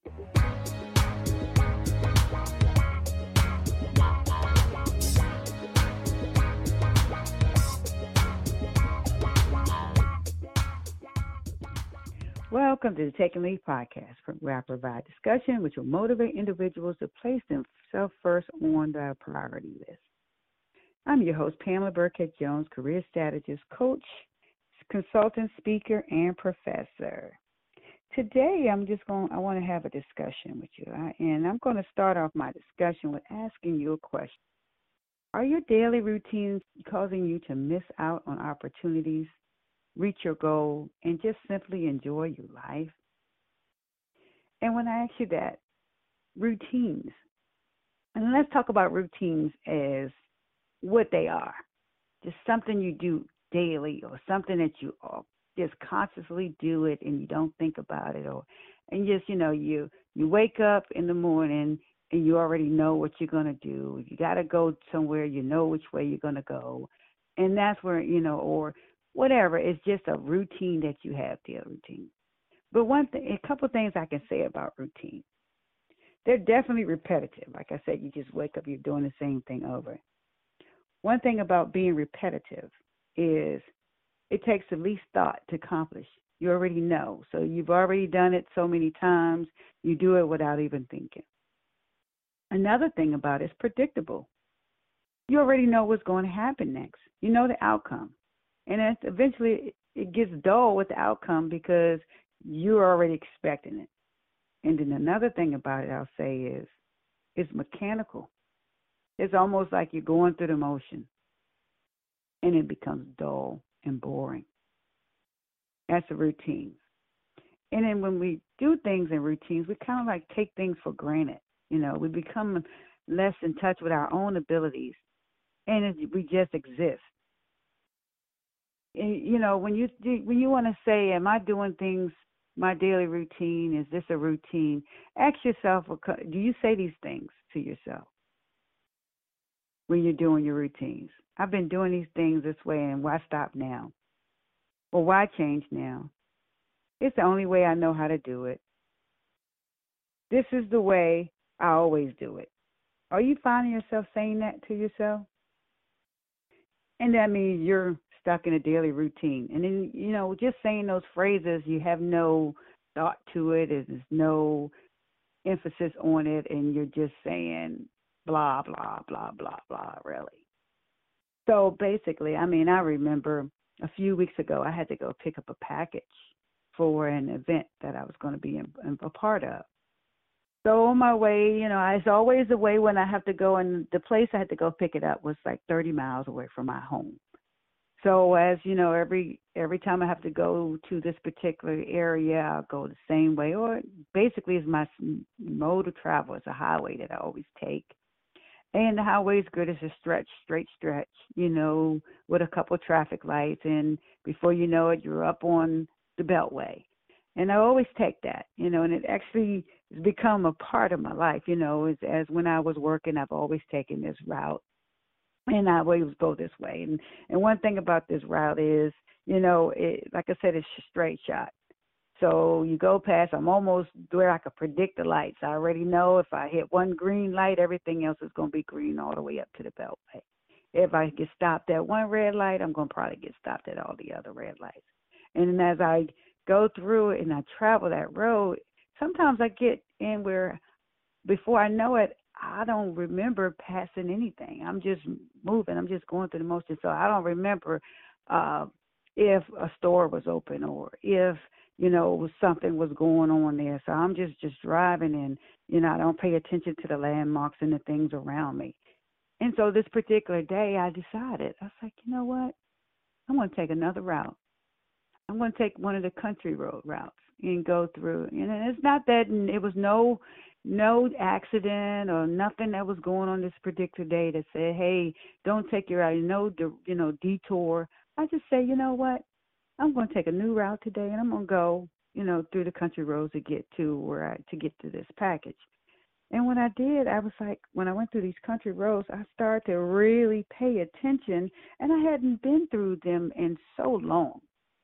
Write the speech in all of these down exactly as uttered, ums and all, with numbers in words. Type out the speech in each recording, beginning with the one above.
Welcome to the Take and Lead podcast, where I provide discussion which will motivate individuals to place themselves first on their priority list. I'm your host, Pamela Burkett Jones, career strategist, coach, consultant, speaker, and professor. Today, I'm just going. I want to have a discussion with you, and I'm going to start off my discussion with asking you a question. Are your daily routines causing you to miss out on opportunities, reach your goal, and just simply enjoy your life? And when I ask you that, routines, and let's talk about routines as what they are, just something you do daily or something that you just consciously do it and you don't think about it, or and just, you know, you, you wake up in the morning and you already know what you're going to do. If you got to go somewhere, you know which way you're going to go. And that's where, you know, or whatever. It's just a routine that you have, daily routine. But one thing, a couple of things I can say about routine. They're definitely repetitive. Like I said, you just wake up, you're doing the same thing over. One thing about being repetitive is it takes the least thought to accomplish. You already know. So you've already done it so many times, you do it without even thinking. Another thing about it is predictable. You already know what's going to happen next. You know the outcome. And it, eventually it gets dull with the outcome because you're already expecting it. And then another thing about it I'll say is it's mechanical. It's almost like you're going through the motion, and it becomes dull and boring. That's a routine. And then when we do things in routines, we kind of like take things for granted. You know, we become less in touch with our own abilities, and it, we just exist. And, you know, when you do, when you want to say, am I doing things, my daily routine, is this a routine? Ask yourself, do you say these things to yourself when you're doing your routines? I've been doing these things this way, and why stop now? Or why change now? It's the only way I know how to do it. This is the way I always do it. Are you finding yourself saying that to yourself? And that means you're stuck in a daily routine. And then, you know, just saying those phrases, you have no thought to it. There's no emphasis on it, and you're just saying blah, blah, blah, blah, blah, really. So basically, I mean, I remember a few weeks ago, I had to go pick up a package for an event that I was going to be in, in, a part of. So on my way, you know, it's always the way when I have to go, and the place I had to go pick it up was like thirty miles away from my home. So as you know, every every time I have to go to this particular area, I'll go the same way, or basically it's my mode of travel. It's a highway that I always take. And the highway is good. It's a stretch, straight stretch, you know, with a couple of traffic lights. And before you know it, you're up on the Beltway. And I always take that, you know, and it actually has become a part of my life, you know, as, as when I was working, I've always taken this route. And I always go this way. And and one thing about this route is, you know, it, like I said, it's a straight shot. So you go past, I'm almost where I could predict the lights. I already know if I hit one green light, everything else is going to be green all the way up to the Beltway. If I get stopped at one red light, I'm going to probably get stopped at all the other red lights. And as I go through it and I travel that road, sometimes I get in where before I know it, I don't remember passing anything. I'm just moving. I'm just going through the motion. So I don't remember uh, if a store was open or if, you know, something was going on there. So I'm just, just driving and, you know, I don't pay attention to the landmarks and the things around me. And so this particular day I decided, I was like, you know what? I'm going to take another route. I'm going to take one of the country road routes and go through. And it's not that it was no no accident or nothing that was going on this particular day that said, hey, don't take your route, no, you know, detour. I just say, you know what? I'm going to take a new route today, and I'm going to go, you know, through the country roads to get to where I, to get to this package. And when I did, I was like, when I went through these country roads, I started to really pay attention, and I hadn't been through them in so long.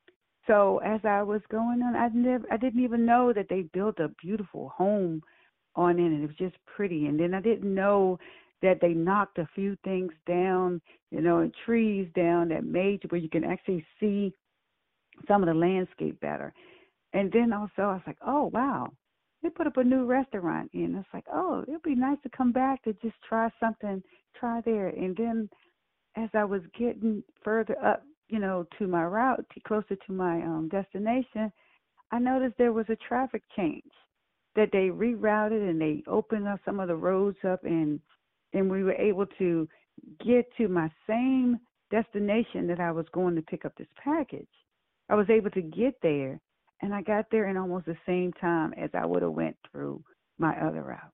So as I was going on, I never, I didn't even know that they built a beautiful home on it, and it was just pretty. And then I didn't know that they knocked a few things down, you know, and trees down that made where you can actually see some of the landscape better. And then also I was like, oh, wow, they put up a new restaurant in. It's like, oh, it'd be nice to come back to just try something, try there. And then as I was getting further up, you know, to my route, to closer to my um, destination, I noticed there was a traffic change, that they rerouted and they opened up some of the roads up, and and we were able to get to my same destination that I was going to pick up this package. I was able to get there, and I got there in almost the same time as I would have went through my other route.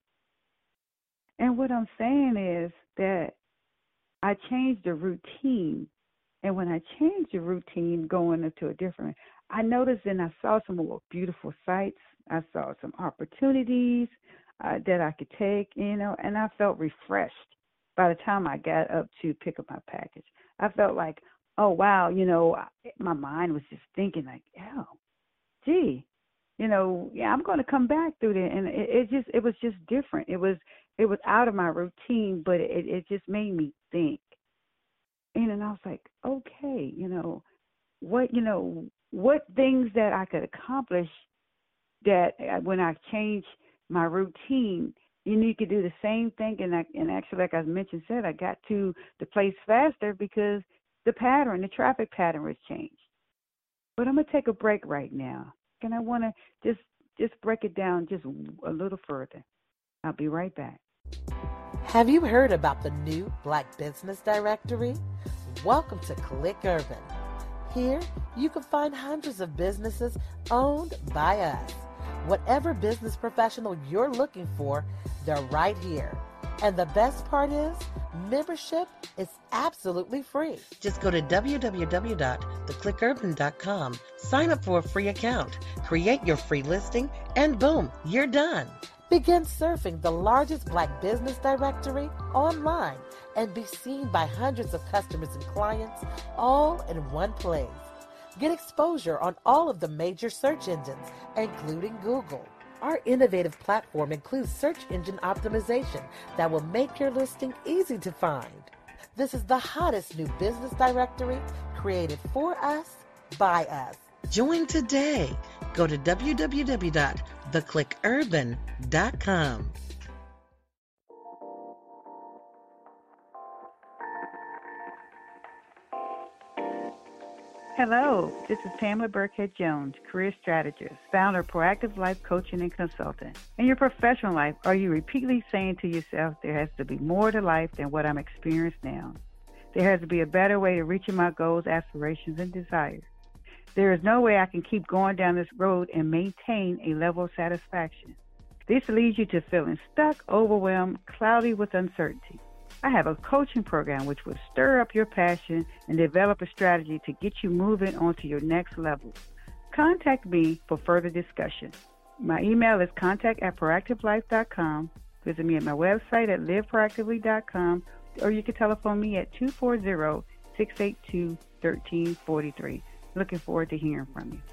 And what I'm saying is that I changed the routine, and when I changed the routine going into a different, I noticed and I saw some more beautiful sights. I saw some opportunities uh, that I could take, you know, and I felt refreshed by the time I got up to pick up my package. I felt like, oh, wow, you know, my mind was just thinking like, oh, gee, you know, yeah, I'm going to come back through there. And it, it just, it was just different. It was, it was out of my routine, but it, it just made me think. And then I was like, okay, you know, what, you know, what things that I could accomplish that when I change my routine, you know, you could do the same thing. And, I, and actually, like I mentioned, said, I got to the place faster because the pattern, the traffic pattern was changed. But I'm going to take a break right now. And I want to just, just break it down just a little further. I'll be right back. Have you heard about the new Black Business Directory? Welcome to Click Urban. Here, you can find hundreds of businesses owned by us. Whatever business professional you're looking for, they're right here. And the best part is, membership is absolutely free. Just go to w w w dot the click urban dot com, sign up for a free account, create your free listing, and boom, you're done. Begin surfing the largest Black business directory online and be seen by hundreds of customers and clients all in one place. Get exposure on all of the major search engines, including Google. Our innovative platform includes search engine optimization that will make your listing easy to find. This is the hottest new business directory created for us, by us. Join today. Go to w w w dot the click urban dot com. Hello, this is Pamela Burkhead Jones, career strategist, founder of Proactive Life Coaching and Consultant. In your professional life, are you repeatedly saying to yourself, there has to be more to life than what I'm experiencing now? There has to be a better way of reaching my goals, aspirations, and desires. There is no way I can keep going down this road and maintain a level of satisfaction. This leads you to feeling stuck, overwhelmed, cloudy with uncertainty. I have a coaching program which will stir up your passion and develop a strategy to get you moving on to your next level. Contact me for further discussion. My email is contact at proactive life dot com. Visit me at my website at live proactively dot com, or you can telephone me at two four zero, six eight two, one three four three. Looking forward to hearing from you.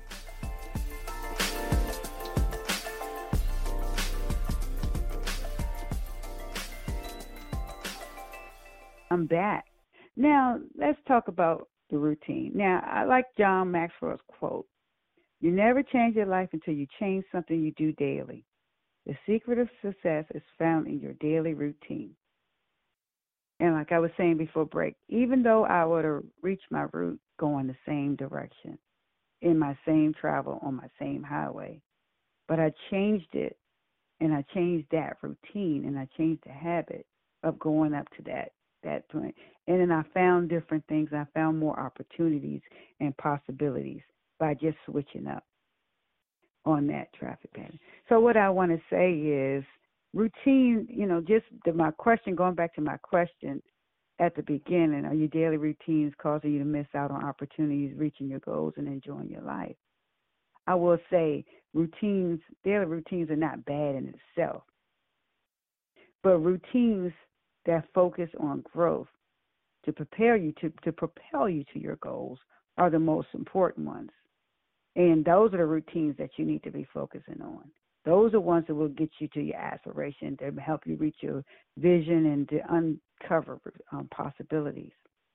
I'm back. Now, let's talk about the routine. Now, I like John Maxwell's quote, you never change your life until you change something you do daily. The secret of success is found in your daily routine. And like I was saying before break, even though I would have reached my route going the same direction, in my same travel, on my same highway, but I changed it, and I changed that routine, and I changed the habit of going up to that that point. And then I found different things. I found more opportunities and possibilities by just switching up on that traffic pattern. So what I want to say is routine, you know, just the, my question, going back to my question at the beginning, are your daily routines causing you to miss out on opportunities, reaching your goals, and enjoying your life? I will say routines, daily routines are not bad in itself, but routines that focus on growth to prepare you to, to propel you to your goals are the most important ones. And those are the routines that you need to be focusing on. Those are ones that will get you to your aspiration, to help you reach your vision and to uncover um, possibilities.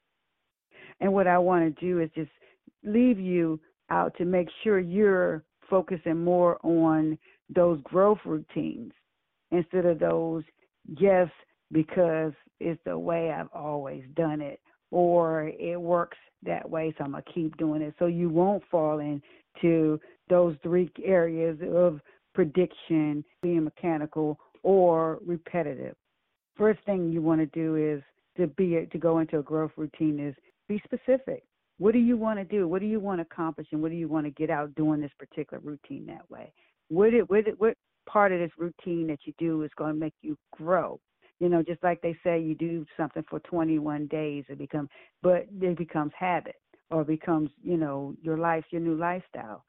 And what I want to do is just leave you out to make sure you're focusing more on those growth routines instead of those just because it's the way I've always done it, or it works that way, so I'm going to keep doing it. So you won't fall into those three areas of prediction, being mechanical, or repetitive. First thing you want to do is to be to go into a growth routine is be specific. What do you want to do? What do you want to accomplish, and what do you want to get out doing this particular routine that way? What it, what it, what part of this routine that you do is going to make you grow? You know, just like they say, you do something for twenty-one days, it becomes, but it becomes habit, or becomes, you know, your life, your new lifestyle.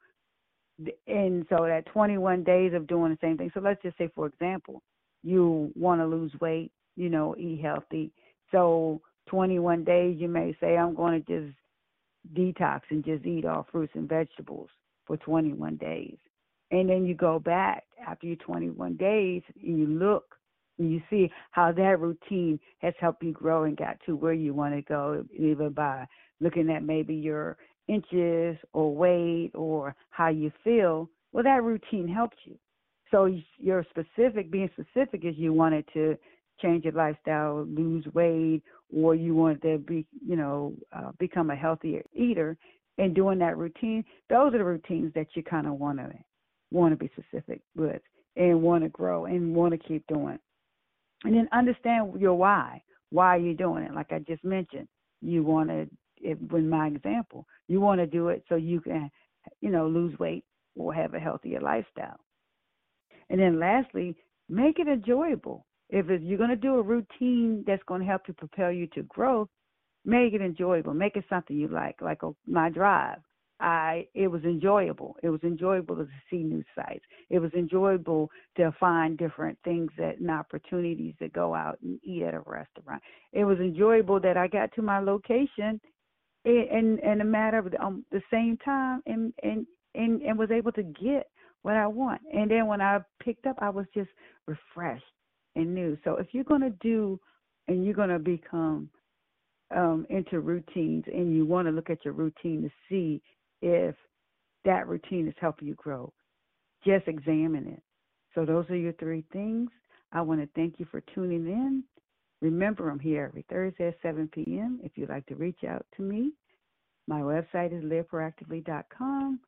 And so that twenty-one days of doing the same thing. So let's just say, for example, you want to lose weight, you know, eat healthy. So twenty-one days, you may say, I'm going to just detox and just eat all fruits and vegetables for twenty-one days. And then you go back after your twenty-one days and you look and you see how that routine has helped you grow and got to where you want to go, even by looking at maybe your inches or weight or how you feel. Well, that routine helped you. So you're specific, being specific is you wanted to change your lifestyle, lose weight, or you wanted to be, you know, uh, become a healthier eater, and doing that routine. Those are the routines that you kind of want to want to be specific with and want to grow and want to keep doing. And then understand your why. Why are you doing it? Like I just mentioned, you want to, with my example, you want to do it so you can, you know, lose weight or have a healthier lifestyle. And then lastly, make it enjoyable. If it's, you're going to do a routine that's going to help you propel you to growth, make it enjoyable. Make it something you like, like a, my drive. I it was enjoyable. It was enjoyable to see new sites. It was enjoyable to find different things that, and opportunities to go out and eat at a restaurant. It was enjoyable that I got to my location in, in a matter of um, the same time and, and, and, and was able to get what I want. And then when I picked up, I was just refreshed and new. So if you're going to do and you're going to become um, into routines and you want to look at your routine to see if that routine is helping you grow, just examine it. So those are your three things. I want to thank you for tuning in. Remember, I'm here every Thursday at seven p.m. if you'd like to reach out to me. My website is live proactively dot com.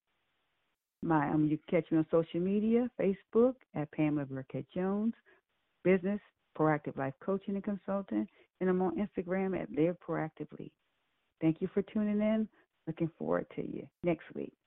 My, um, you can catch me on social media, Facebook at Pamela Burkett Jones, Business, Proactive Life Coaching and Consultant, and I'm on Instagram at Live Proactively. Thank you for tuning in. Looking forward to you next week.